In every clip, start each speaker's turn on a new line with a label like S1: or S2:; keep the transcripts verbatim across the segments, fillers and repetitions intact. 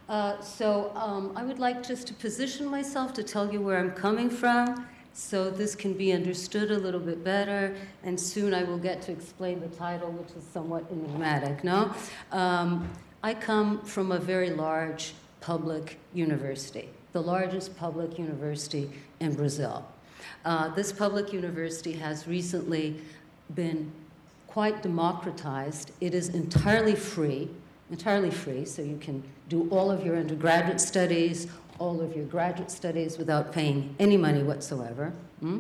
S1: Uh, so um, I would like just to position myself to tell you where I'm coming from, so this can be understood a little bit better, and soon I will get to explain the title, which is somewhat enigmatic, no? Um, I come from a very large public university, the largest public university in Brazil. Uh, this public university has recently been quite democratized. It is entirely free, entirely free, so you can do all of your undergraduate studies, all of your graduate studies without paying any money whatsoever. Mm?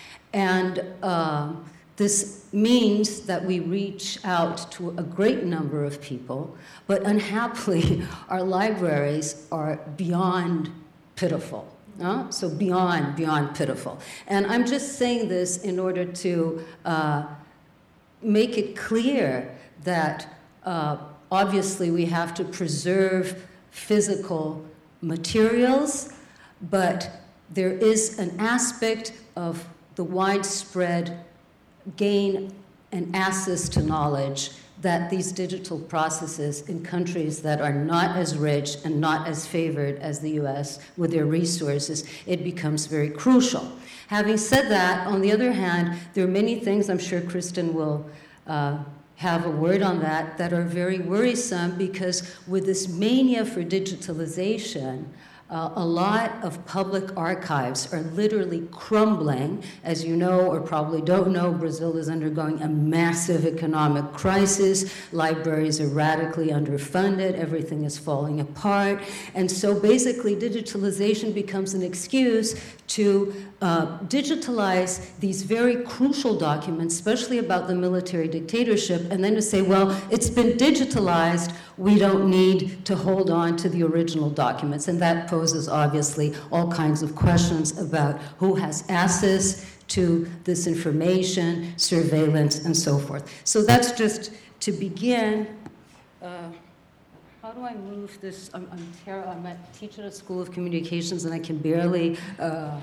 S1: And uh, this means that we reach out to a great number of people, but unhappily, our libraries are beyond pitiful. Uh, so beyond, beyond pitiful. And I'm just saying this in order to uh, make it clear that uh, obviously we have to preserve physical materials, but there is an aspect of the widespread gain and access to knowledge that these digital processes in countries that are not as rich and not as favored as the U S with their resources, it becomes very crucial. Having said that, on the other hand, there are many things, I'm sure Kristen will uh, have a word on that, that are very worrisome, because with this mania for digitalization, Uh, a lot of public archives are literally crumbling. As you know, or probably don't know, Brazil is undergoing a massive economic crisis. Libraries are radically underfunded. Everything is falling apart. And so basically, digitalization becomes an excuse to uh, digitalize these very crucial documents, especially about the military dictatorship, and then to say, well, it's been digitalized, we don't need to hold on to the original documents. And that poses, obviously, all kinds of questions about who has access to this information, surveillance, and so forth. So that's just to begin. Uh, how do I move this? I'm, I'm, ter- I'm a teacher at School of Communications, and I can barely uh,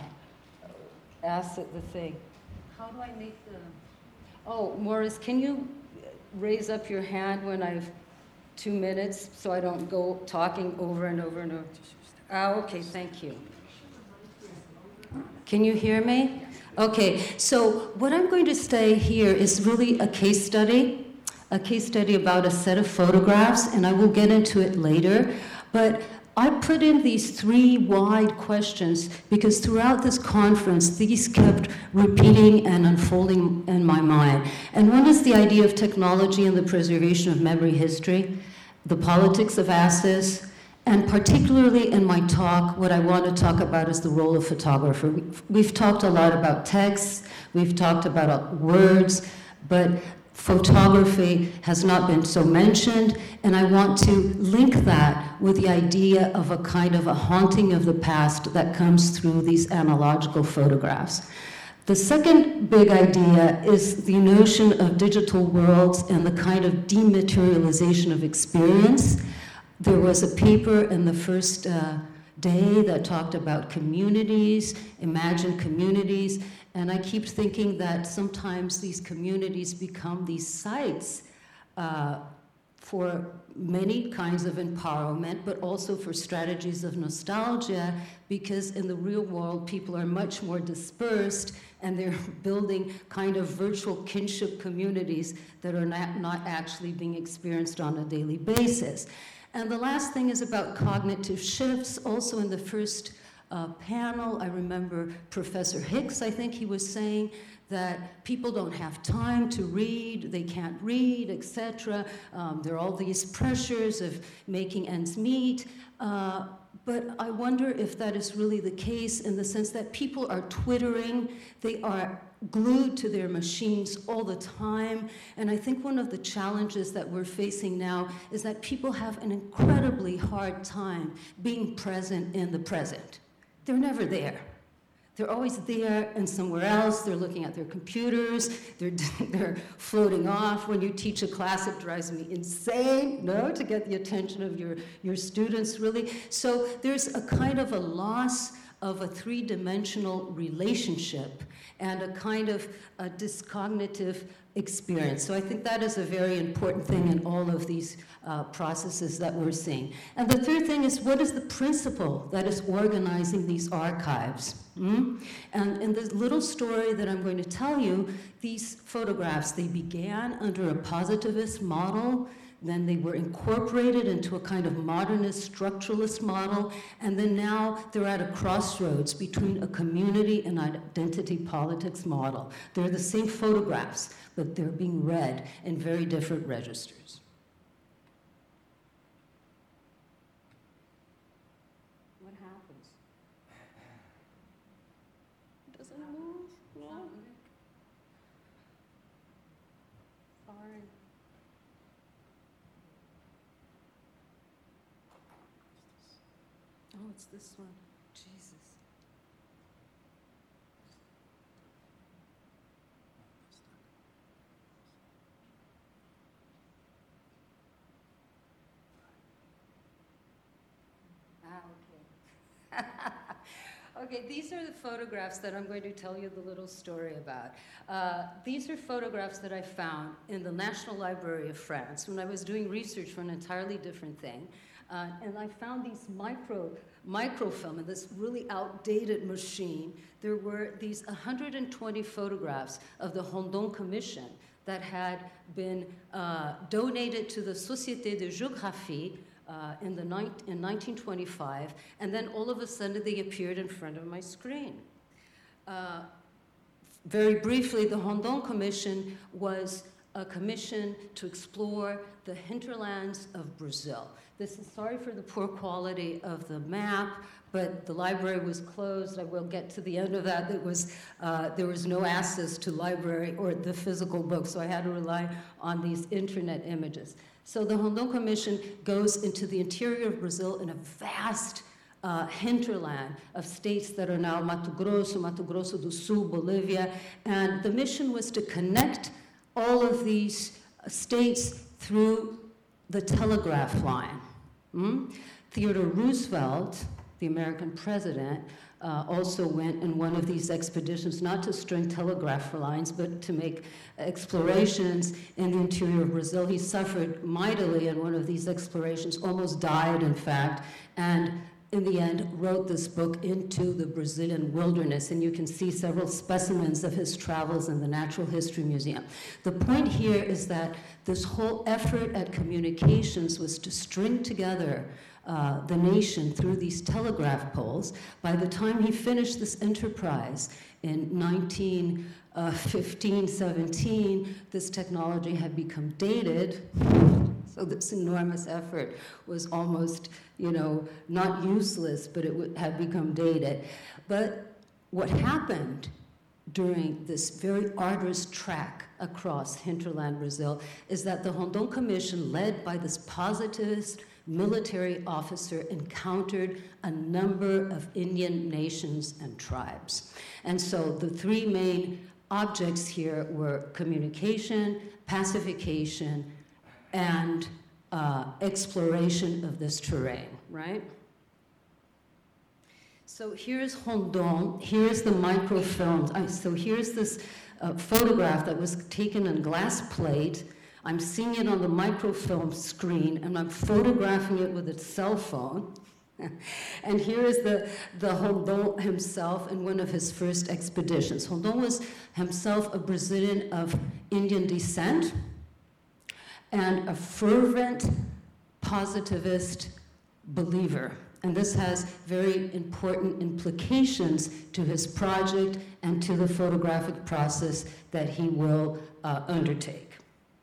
S1: asset the thing. How do I make the... Oh, Morris, can you raise up your hand when I've two minutes so I don't go talking over and over and over? Ah, okay, thank you. Can you hear me? Okay, so what I'm going to say here is really a case study, a case study about a set of photographs, and I will get into it later. But I put in these three wide questions because throughout this conference, these kept repeating and unfolding in my mind. And one is the idea of technology and the preservation of memory history, the politics of access, and particularly in my talk, what I want to talk about is the role of photographer. We've talked a lot about texts, we've talked about words, but photography has not been so mentioned, and I want to link that with the idea of a kind of a haunting of the past that comes through these analogical photographs. The second big idea is the notion of digital worlds and the kind of dematerialization of experience. There was a paper in the first uh, day that talked about communities, imagined communities, and I keep thinking that sometimes these communities become these sites uh, for many kinds of empowerment, but also for strategies of nostalgia, because in the real world, people are much more dispersed, and they're building kind of virtual kinship communities that are not, not actually being experienced on a daily basis. And the last thing is about cognitive shifts. Also in the first uh, panel, I remember Professor Hicks, I think he was saying that people don't have time to read, they can't read, et cetera. Um, there are all these pressures of making ends meet. Uh, but I wonder if that is really the case in the sense that people are twittering, they are glued to their machines all the time. And I think one of the challenges that we're facing now is that people have an incredibly hard time being present in the present. They're never there. They're always there and somewhere else. They're looking at their computers. They're, they're floating off. When you teach a class, it drives me insane, no, to get the attention of your, your students, really. So there's a kind of a loss of a three-dimensional relationship and a kind of a discognitive experience. So I think that is a very important thing in all of these uh, processes that we're seeing. And the third thing is, what is the principle that is organizing these archives? Mm? And in this little story that I'm going to tell you, these photographs, they began under a positivist model, then they were incorporated into a kind of modernist structuralist model, and then now they're at a crossroads between a community and identity politics model. They're the same photographs, but they're being read in very different registers. What happens? Does it move? No. Sorry. Oh, it's this one. Jesus. Ah, okay. Okay, these are the photographs that I'm going to tell you the little story about. Uh, these are photographs that I found in the National Library of France when I was doing research for an entirely different thing. Uh, and I found these micro, microfilm in this really outdated machine. There were these one hundred twenty photographs of the Rondon Commission that had been uh, donated to the Société de Géographie uh, in, the ni in nineteen twenty-five, and then all of a sudden they appeared in front of my screen. Uh, very briefly, the Rondon Commission was a commission to explore the hinterlands of Brazil. This is, sorry for the poor quality of the map, but the library was closed. I will get to the end of that. It was, uh, there was no access to library or the physical book, so I had to rely on these internet images. So the Rondon Commission goes into the interior of Brazil in a vast uh, hinterland of states that are now Mato Grosso, Mato Grosso do Sul, Bolivia, and the mission was to connect all of these states through the telegraph line. Mm? Theodore Roosevelt, the American president, uh, also went in one of these expeditions, not to string telegraph lines, but to make explorations in the interior of Brazil. He suffered mightily in one of these explorations, almost died, in fact, and in the end, wrote this book Into the Brazilian Wilderness, and you can see several specimens of his travels in the Natural History Museum. The point here is that this whole effort at communications was to string together uh, the nation through these telegraph poles. By the time he finished this enterprise in nineteen fifteen, seventeen, this technology had become dated. So this enormous effort was almost, you know, not useless, but it would have become dated. But what happened during this very arduous trek across hinterland Brazil is that the Rondon Commission, led by this positivist military officer, encountered a number of Indian nations and tribes. And so the three main objects here were communication, pacification, and uh, exploration of this terrain, right? So here's Rondon, here's the microfilm. I, so here's this uh, photograph that was taken on glass plate. I'm seeing it on the microfilm screen, and I'm photographing it with a cell phone. And here is the, the Rondon himself in one of his first expeditions. Rondon was himself a Brazilian of Indian descent, and a fervent positivist believer. And this has very important implications to his project and to the photographic process that he will uh, undertake.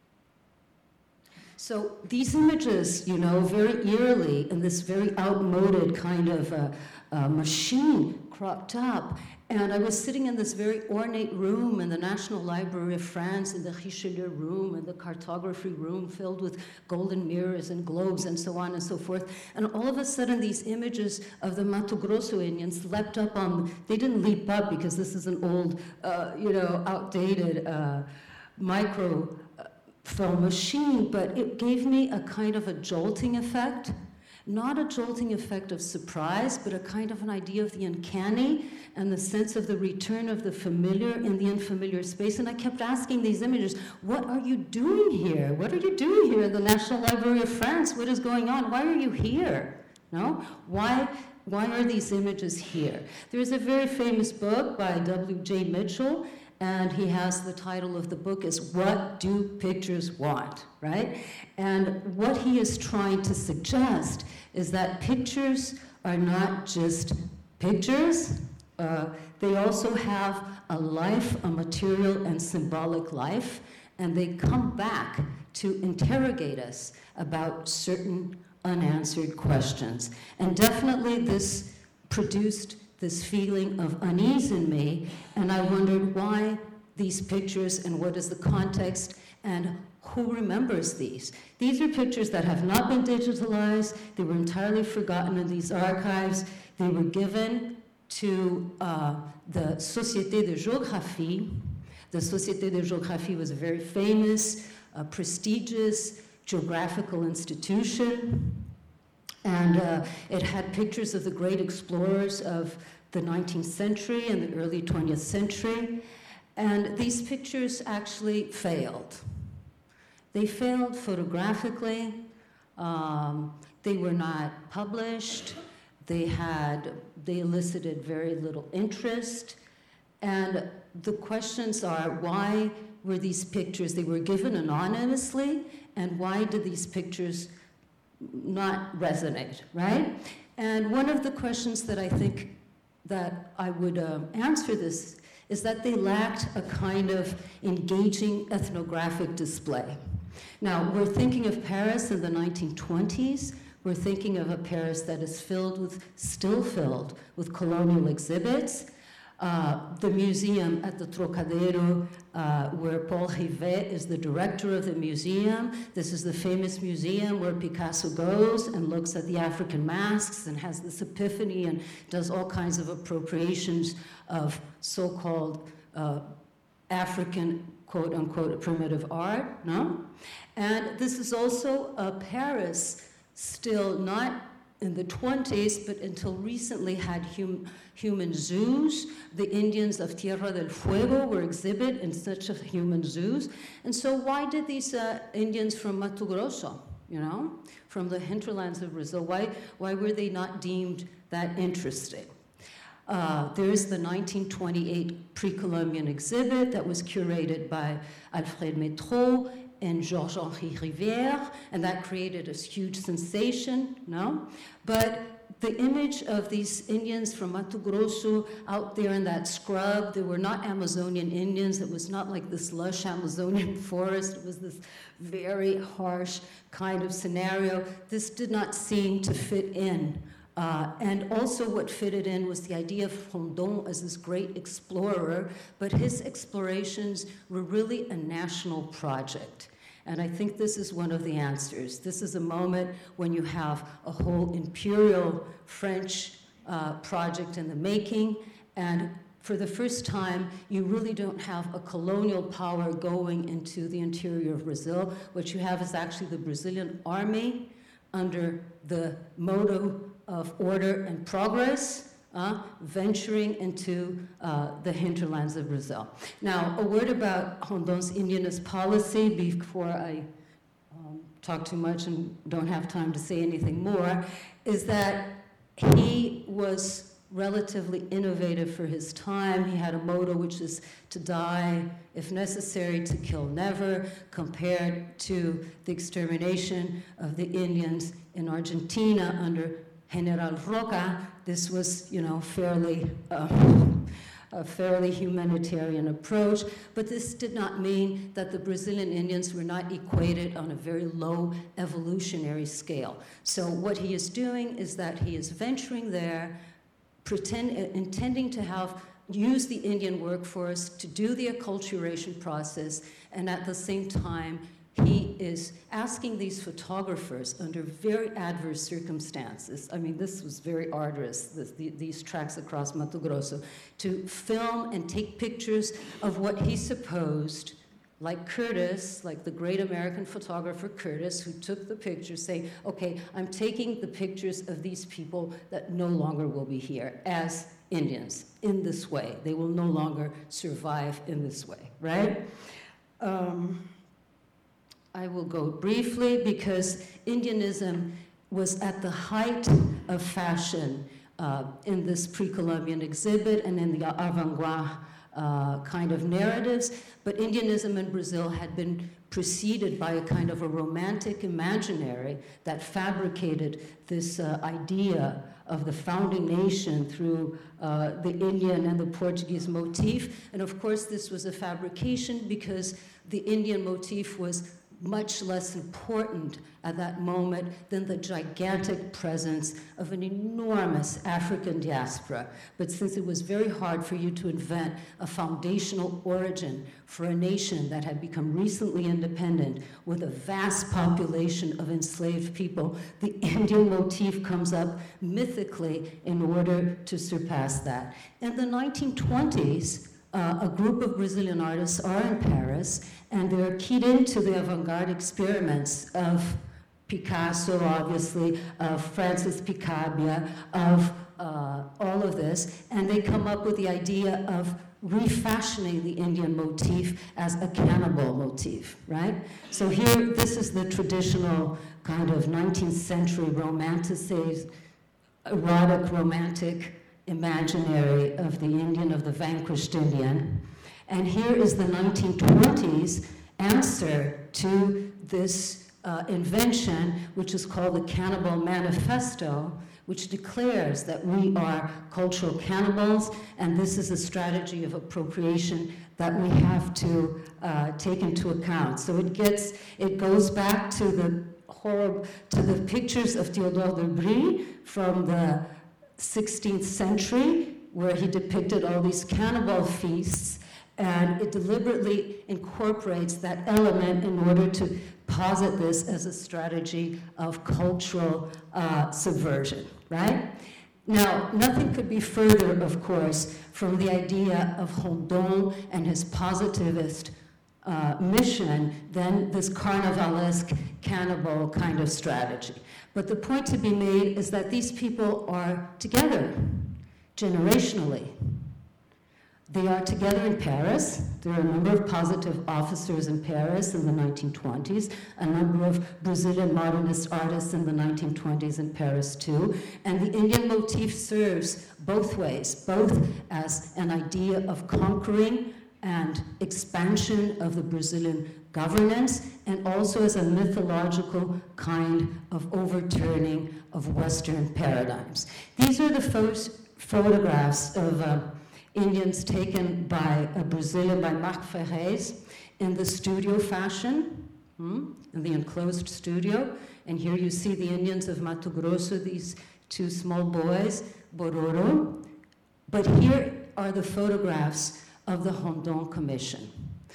S1: So these images, you know, very eerily in this very outmoded kind of uh, uh, machine cropped up. And I was sitting in this very ornate room in the National Library of France, in the Richelieu room, and the cartography room filled with golden mirrors and globes and so on and so forth. And all of a sudden, these images of the Mato Grosso Indians leapt up on, they didn't leap up because this is an old, uh, you know, outdated uh, micro uh, film machine, but it gave me a kind of a jolting effect. not a jolting effect of surprise, but a kind of an idea of the uncanny and the sense of the return of the familiar in the unfamiliar space. And I kept asking these images, what are you doing here? What are you doing here in the National Library of France? What is going on? Why are you here? No? Why, why are these images here? There's a very famous book by W J Mitchell, and he has the title of the book is What Do Pictures Want, right? And what he is trying to suggest is that pictures are not just pictures, uh, they also have a life, a material and symbolic life, and they come back to interrogate us about certain unanswered questions. And definitely this produced this feeling of unease in me, and I wondered why these pictures and what is the context and who remembers these. These are pictures that have not been digitalized. They were entirely forgotten in these archives. They were given to uh, the Société de Géographie. The Société de Géographie was a very famous, uh, prestigious geographical institution. And uh, it had pictures of the great explorers of the nineteenth century and the early twentieth century. And these pictures actually failed. They failed photographically. Um, they were not published. They had, they elicited very little interest. And the questions are, why were these pictures, they were given anonymously, and why did these pictures not resonate, right? And one of the questions that I think that I would uh, answer this is that they lacked a kind of engaging ethnographic display. Now, we're thinking of Paris in the nineteen twenties. We're thinking of a Paris that is filled with, still filled with colonial exhibits. Uh, the museum at the Trocadero, uh, where Paul Rivet is the director of the museum. This is the famous museum where Picasso goes and looks at the African masks and has this epiphany and does all kinds of appropriations of so-called uh, African, quote unquote, primitive art, no? And this is also a Paris still not in the twenties, but until recently had hum, human zoos. The Indians of Tierra del Fuego were exhibited in such a human zoos. And so why did these uh, Indians from Mato Grosso, you know, from the hinterlands of Brazil, why, why were they not deemed that interesting? Uh, there's the nineteen twenty-eight pre-Columbian exhibit that was curated by Alfred Métraux and Georges-Henri Rivière, and that created a huge sensation, no? But the image of these Indians from Mato Grosso out there in that scrub, they were not Amazonian Indians. It was not like this lush Amazonian forest. It was this very harsh kind of scenario. This did not seem to fit in. Uh, and also what fitted in was the idea of Rondon as this great explorer, but his explorations were really a national project. And I think this is one of the answers. This is a moment when you have a whole imperial French uh, project in the making, and for the first time, you really don't have a colonial power going into the interior of Brazil. What you have is actually the Brazilian army under the motto of order and progress, uh, venturing into uh, the hinterlands of Brazil. Now, a word about Rondon's Indianist policy before I um, talk too much and don't have time to say anything more, is that he was relatively innovative for his time. He had a motto which is to die if necessary, to kill never, compared to the extermination of the Indians in Argentina under General Roca. This was, you know, fairly, uh, a fairly humanitarian approach, but this did not mean that the Brazilian Indians were not equated on a very low evolutionary scale. So what he is doing is that he is venturing there, pretend, intending to have use the Indian workforce to do the acculturation process, and at the same time, he is asking these photographers under very adverse circumstances, I mean, this was very arduous, this, the, these tracks across Mato Grosso, to film and take pictures of what he supposed like Curtis, like the great American photographer Curtis, who took the pictures, saying, okay, I'm taking the pictures of these people that no longer will be here as Indians in this way. They will no longer survive in this way, right? Um, I will go briefly because Indianism was at the height of fashion uh, in this pre-Columbian exhibit and in the avant-garde uh, kind of narratives, but Indianism in Brazil had been preceded by a kind of a romantic imaginary that fabricated this uh, idea of the founding nation through uh, the Indian and the Portuguese motif. And of course, this was a fabrication because the Indian motif was much less important at that moment than the gigantic presence of an enormous African diaspora. But since it was very hard for you to invent a foundational origin for a nation that had become recently independent with a vast population of enslaved people, the Indian motif comes up mythically in order to surpass that. In the nineteen twenties, Uh, a group of Brazilian artists are in Paris, and they're keyed into the avant-garde experiments of Picasso, obviously, of Francis Picabia, of uh, all of this, and they come up with the idea of refashioning the Indian motif as a cannibal motif, right? So here, this is the traditional kind of nineteenth century romanticized, erotic, romantic imaginary of the Indian, of the vanquished Indian. And here is the nineteen twenties answer to this uh, invention, which is called the Cannibal Manifesto, which declares that we are cultural cannibals, and this is a strategy of appropriation that we have to uh, take into account. So it gets, it goes back to the horror, to the pictures of Théodore de Bry from the sixteenth century, where he depicted all these cannibal feasts, and it deliberately incorporates that element in order to posit this as a strategy of cultural uh, subversion, right? Now, nothing could be further, of course, from the idea of Rondon and his positivist uh, mission than this carnivalesque cannibal kind of strategy. But the point to be made is that these people are together, generationally. They are together in Paris. There are a number of positive officers in Paris in the nineteen twenties, a number of Brazilian modernist artists in the nineteen twenties in Paris too. And the Indian motif serves both ways, both as an idea of conquering and expansion of the Brazilian governance, and also as a mythological kind of overturning of Western paradigms. These are the first photographs of uh, Indians taken by a Brazilian, by Marc Ferrez, in the studio fashion, hmm, in the enclosed studio. And here you see the Indians of Mato Grosso, these two small boys, Bororo. But here are the photographs of the Rondon Commission.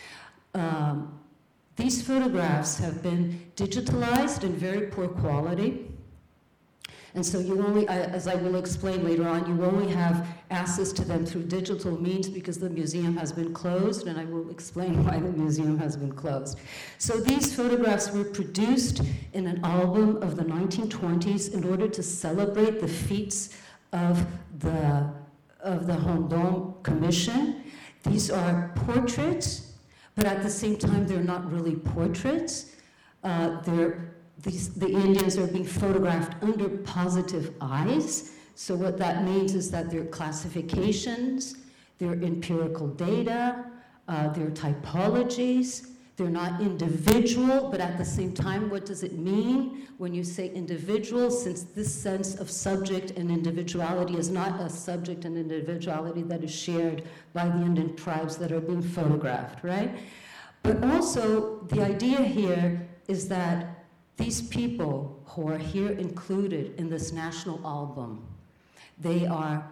S1: Um, these photographs have been digitalized in very poor quality. And so you only, as I will explain later on, you only have access to them through digital means because the museum has been closed, and I will explain why the museum has been closed. So these photographs were produced in an album of the nineteen twenties in order to celebrate the feats of the, of the Rondon Commission. These are portraits, but at the same time, they're not really portraits. Uh, they're These, the Indians are being photographed under positive eyes. So what that means is that they're classifications, they're empirical data, uh, they're typologies, they're not individual, but at the same time, what does it mean when you say individual, since this sense of subject and individuality is not a subject and individuality that is shared by the Indian tribes that are being photographed, right? But also, the idea here is that these people who are here included in this national album, they are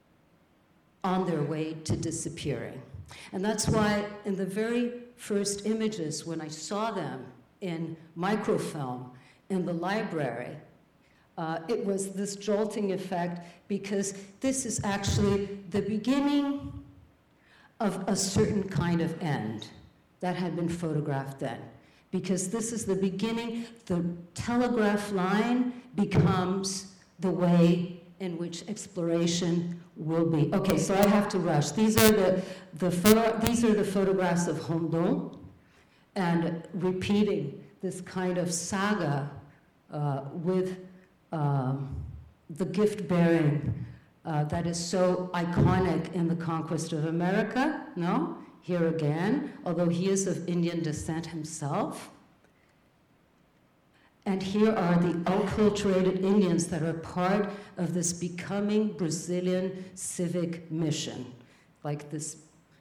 S1: on their way to disappearing. And that's why in the very first images, when I saw them in microfilm in the library, uh, it was this jolting effect, because this is actually the beginning of a certain kind of end. that had been photographed then. Because this is the beginning, the telegraph line becomes the way in which exploration will be. Okay, so I have to rush. These are the, the, photo, these are the photographs of Rondon, and repeating this kind of saga uh, with um, the gift-bearing uh, that is so iconic in the conquest of America, no? Here again, although he is of Indian descent himself. And here are the acculturated Indians that are part of this becoming Brazilian civic mission, like this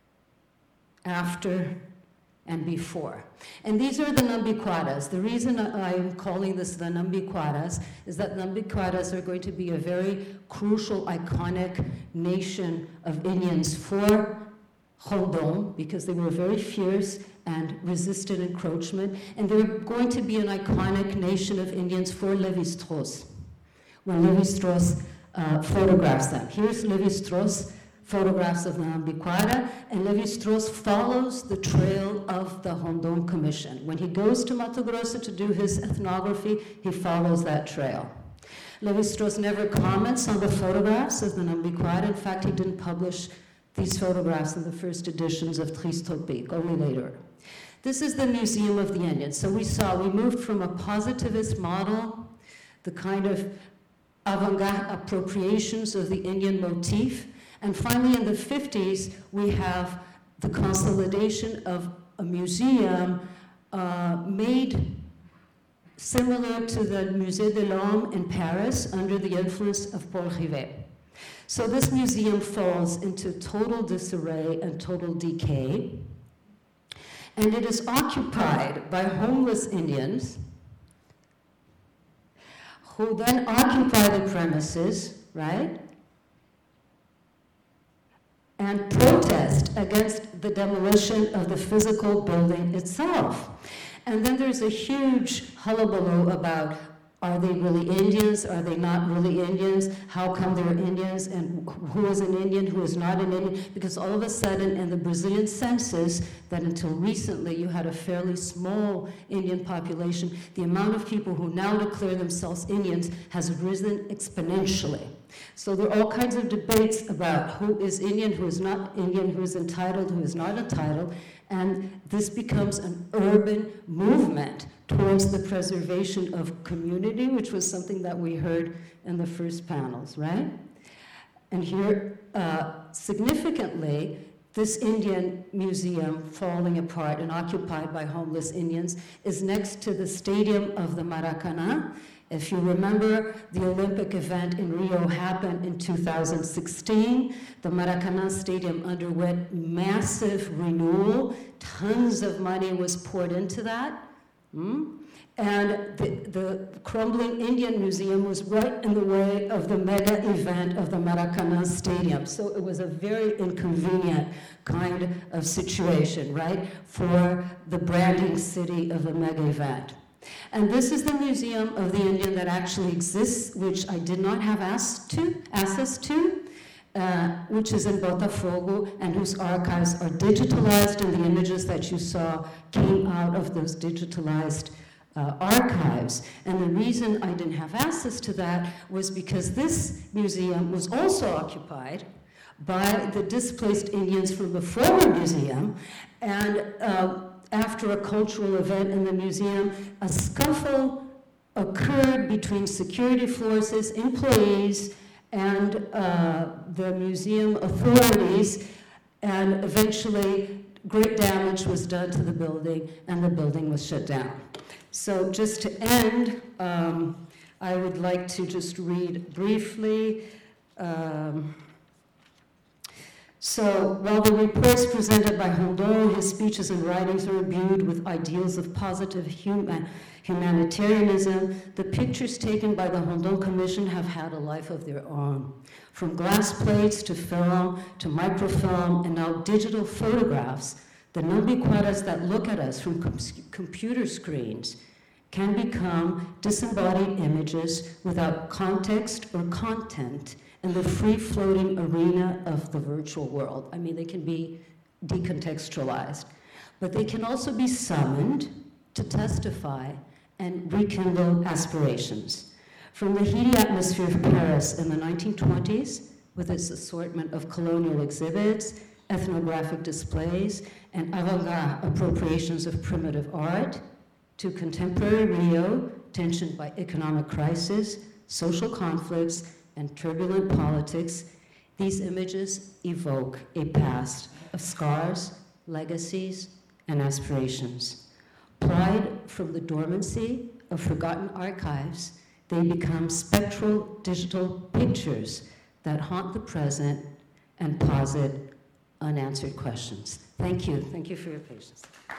S1: after and before. And these are the Nambiquaras. The reason I'm calling this the Nambiquaras is that Nambiquaras are going to be a very crucial, iconic nation of Indians for Rondon, because they were very fierce and resisted encroachment, and they're going to be an iconic nation of Indians for Lévi-Strauss, when Lévi-Strauss uh, photographs them. Here's Lévi-Strauss photographs of the Nambiquara, and Lévi-Strauss follows the trail of the Rondon Commission. When he goes to Mato Grosso to do his ethnography, he follows that trail. Lévi-Strauss never comments on the photographs of the Nambiquara. In fact, he didn't publish these photographs in the first editions of Tristes Tropiques, only later. This is the Museum of the Indians. So we saw, we moved from a positivist model, the kind of avant-garde appropriations of the Indian motif, and finally in the fifties, we have the consolidation of a museum uh, made similar to the Musée de l'Homme in Paris under the influence of Paul Rivet. So this museum falls into total disarray and total decay, and it is occupied by homeless Indians who then occupy the premises, right, and protest against the demolition of the physical building itself. And then there's a huge hullabaloo about, are they really Indians? Are they not really Indians? How come they're Indians? And who is an Indian, who is not an Indian? Because all of a sudden, in the Brazilian census, that until recently you had a fairly small Indian population, the amount of people who now declare themselves Indians has risen exponentially. So there are all kinds of debates about who is Indian, who is not Indian, who is entitled, who is not entitled, and this becomes an urban movement towards the preservation of community, which was something that we heard in the first panels, right? And here, uh, significantly, this Indian museum falling apart and occupied by homeless Indians is next to the stadium of the Maracanã. If you remember, the Olympic event in Rio happened in two thousand sixteen. The Maracanã Stadium underwent massive renewal. Tons of money was poured into that. Hmm? And the, the crumbling Indian Museum was right in the way of the mega event of the Maracanã Stadium. So it was a very inconvenient kind of situation, right, for the branding city of the mega event. And this is the Museum of the Indian that actually exists, which I did not have access to, access to uh, which is in Botafogo, and whose archives are digitalized, and the images that you saw came out of those digitalized uh, archives. And the reason I didn't have access to that was because this museum was also occupied by the displaced Indians from the former museum, and uh, after a cultural event in the museum, a scuffle occurred between security forces, employees, and uh, the museum authorities, and eventually great damage was done to the building, and the building was shut down. So just to end, um, I would like to just read briefly. Um, So while the reports presented by Rondon, his speeches and writings are imbued with ideals of positive human, humanitarianism, the pictures taken by the Rondon Commission have had a life of their own. From glass plates to film to microfilm and now digital photographs, the Nambiquaras that look at us from com- computer screens can become disembodied images without context or content in the free-floating arena of the virtual world. I mean, they can be decontextualized. but they can also be summoned to testify and rekindle aspirations. From the heady atmosphere of Paris in the nineteen twenties, with its assortment of colonial exhibits, ethnographic displays, and avant-garde appropriations of primitive art, to contemporary Rio, tensioned by economic crisis, social conflicts, and turbulent politics, these images evoke a past of scars, legacies, and aspirations. Plied from the dormancy of forgotten archives, they become spectral digital pictures that haunt the present and posit unanswered questions. Thank you. Thank you for your patience.